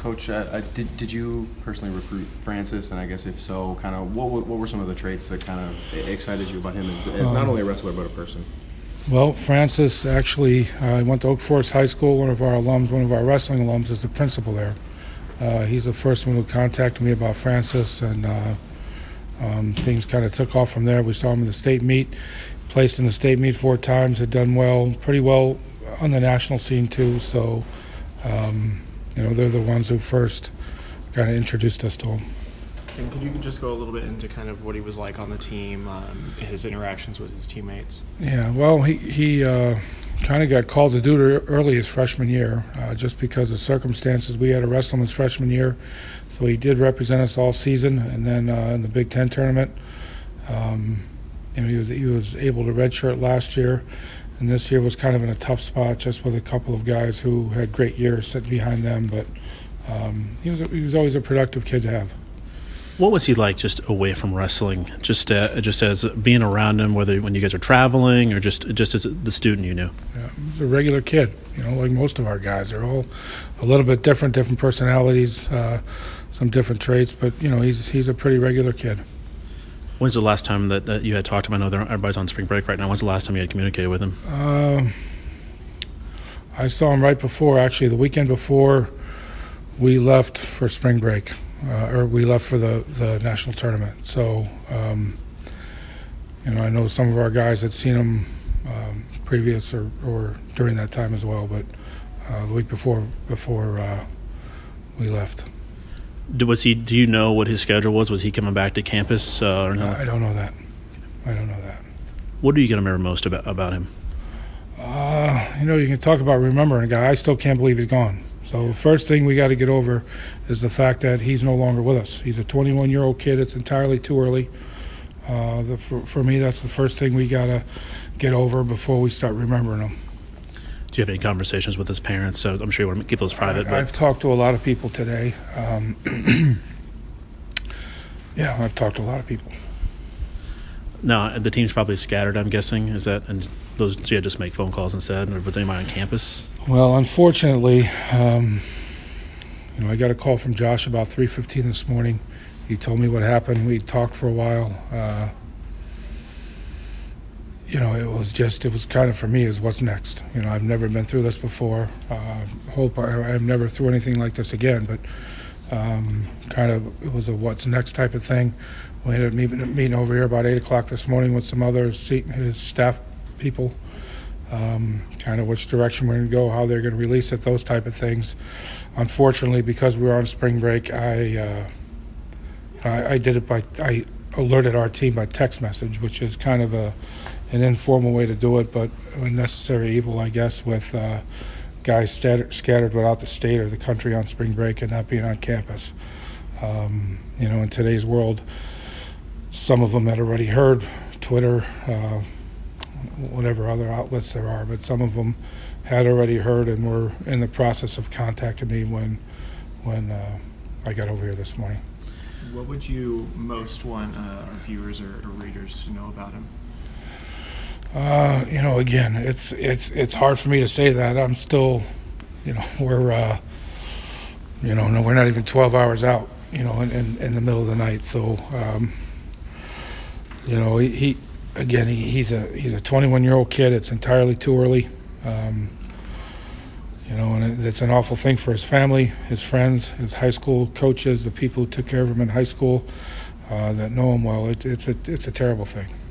Coach, did you personally recruit Francis? And I guess if so, kind of what were some of the traits that kind of excited you about him as not only a wrestler but a person? Well, Francis actually went to Oak Forest High School. One of our alums, one of our wrestling alums, is the principal there. He's the first one who contacted me about Francis, and things kind of took off from there. We saw him in the state meet, placed in the state meet 4 times, had done well, pretty well on the national scene too. So, they're the ones who first kind of introduced us to him. And could you just go a little bit into kind of what he was like on the team, his interactions with his teammates? Yeah, well, he kind of got called to duty early his freshman year, just because of circumstances. We had to wrestle him his freshman year, so he did represent us all season. And then in the Big Ten tournament, he was able to redshirt last year, and this year was kind of in a tough spot, just with a couple of guys who had great years sitting behind them. But he was always a productive kid to have. What was he like just away from wrestling, just as being around him, whether when you guys are traveling or just as the student you knew? Yeah, he was a regular kid, like most of our guys. They're all a little bit different personalities, some different traits, but he's a pretty regular kid. When's the last time that you had talked to him? I know everybody's on spring break right now. When's the last time you had communicated with him? I saw him right before, actually, the weekend before we left for spring break. Or we left for the national tournament. So, I know some of our guys had seen him previous or during that time as well, but the week before we left. Do you know what his schedule was? Was he coming back to campus or not? I don't know that. What do you get to remember most about him? You can talk about remembering a guy. I still can't believe he's gone. So the first thing we got to get over is the fact that he's no longer with us. He's a 21-year-old kid. It's entirely too early. For me, that's the first thing we got to get over before we start remembering him. Do you have any conversations with his parents? So I'm sure you want to keep those private. I've talked to a lot of people today. Yeah, I've talked to a lot of people. No, the team's probably scattered, I'm guessing. Is that, and those, so you just make phone calls instead, or was anybody on campus? Well, unfortunately, I got a call from Josh about 3:15 this morning. He told me what happened. We talked for a while. It was kind of, for me, is what's next. I've never been through this before. Hope I'm never through anything like this again, but it was a what's next type of thing. We ended up meeting over here about 8 o'clock this morning with some other his staff people, kind of which direction we're going to go, how they're going to release it, those type of things. Unfortunately, because we were on spring break, I alerted our team by text message, which is kind of an informal way to do it, but a necessary evil, I guess, with guys scattered without the state or the country on spring break and not being on campus. In today's world, some of them had already heard Twitter, whatever other outlets there are, but some of them had already heard and were in the process of contacting me when I got over here this morning. What would you most want our viewers or readers to know about him? Again, it's hard for me to say that. I'm still, we're not even 12 hours out, in the middle of the night. So, he's a 21-year-old kid. It's entirely too early. And it's an awful thing for his family, his friends, his high school coaches, the people who took care of him in high school that know him well. It's a terrible thing.